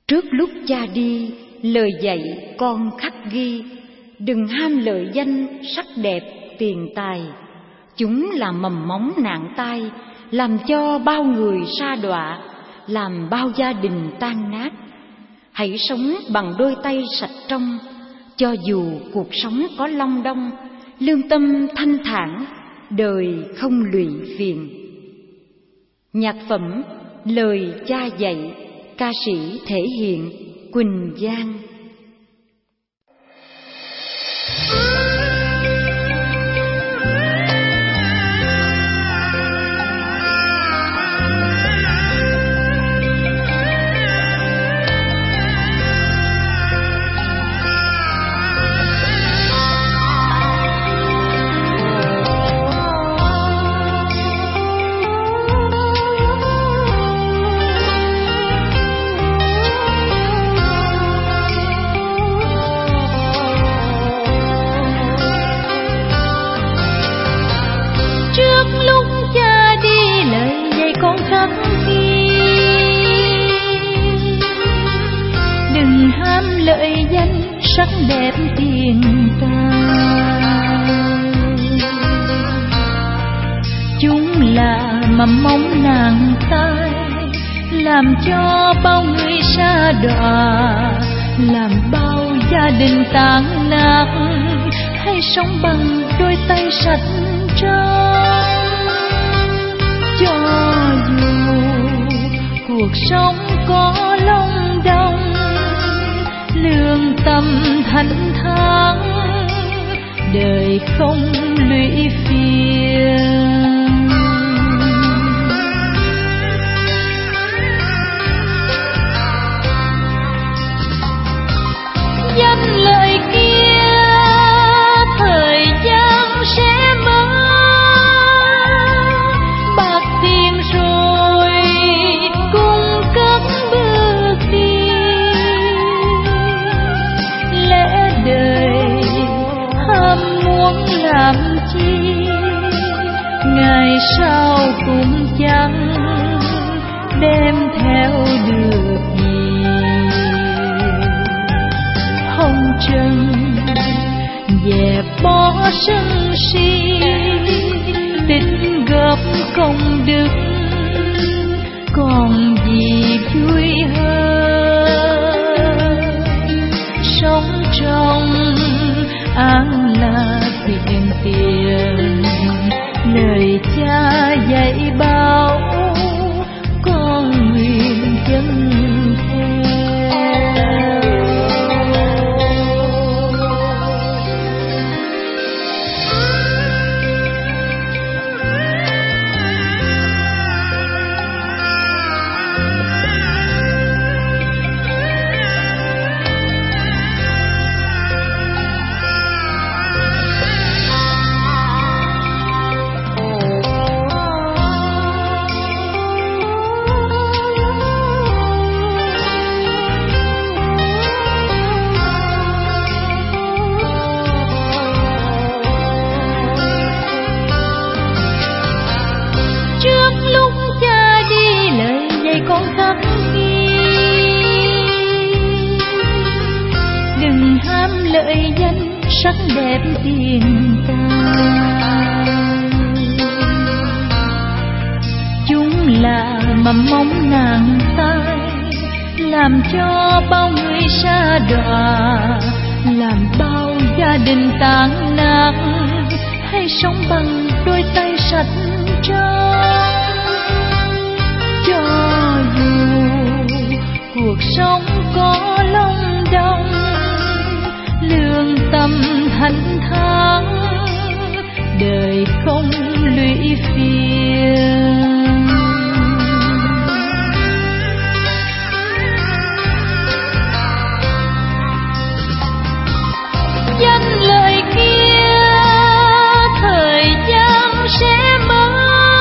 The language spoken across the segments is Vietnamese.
Trước lúc cha đi, lời dạy con khắc ghi: đừng ham lợi danh, sắc đẹp, tiền tài. Chúng là mầm móng nạn tai, làm cho bao người sa đọa, làm bao gia đình tan nát. Hãy sống bằng đôi tay sạch trong, cho dù cuộc sống có long đong, lương tâm thanh thản, đời không lụy phiền. Nhạc phẩm Lời cha dạy, ca sĩ thể hiện Quỳnh Giang. Lợi danh sắc đẹp tiền tài, chúng là mầm móng nạn tai, làm cho bao người sa đọa, làm bao gia đình tan nát. Hãy sống bằng đôi tay sạch trong, cho dù cuộc sống có long đong, lương tâm thanh thản, đời không lụy phiền. Danh lợi kia thời gian sẽ mất, bạc tiền rồi cùng cất bước đi. Lẽ đời ham muốn làm chi, ngày sau cũng chẳng đem theo được gì. Hồng trần dẹp bỏ sân si, tích góp công đức, còn gì vui hơn. Sống trong an là thiện tiền, lời cha dạy bảo con nguyện dân theo. Lợi danh sắc đẹp tiền tài, chúng là mầm móng nạn tai, làm cho bao người sa đọa, làm bao gia đình tan nát. Hãy sống bằng đôi tay sạch trong, cho dù cuộc sống có long đong, lương tâm thanh thản, đời không lụy phiền. Danh lợi kia thời gian sẽ mất,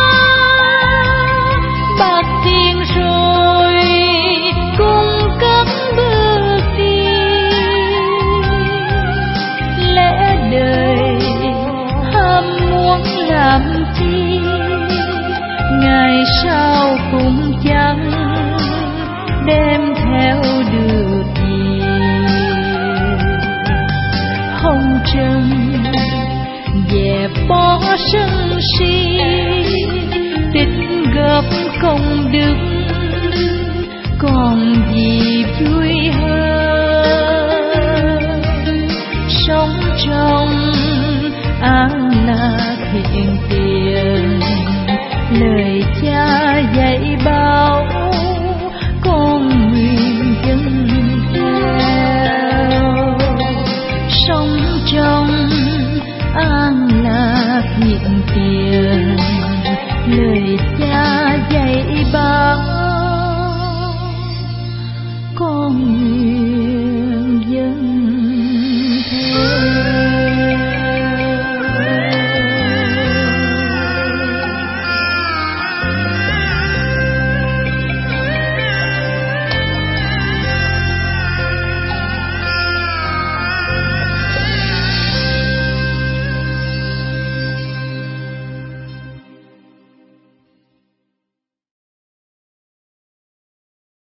bạc tiền rồi cùng cất bước đi. Đời ham muốn làm chi, sân si, tích góp công đức còn gì vui hơn. Sống trong an lạc hiện tiền, lời cha dạy bảo con nguyện dâng theo. Sống trong an lạc hiện tiền, lời cha dạy bảo con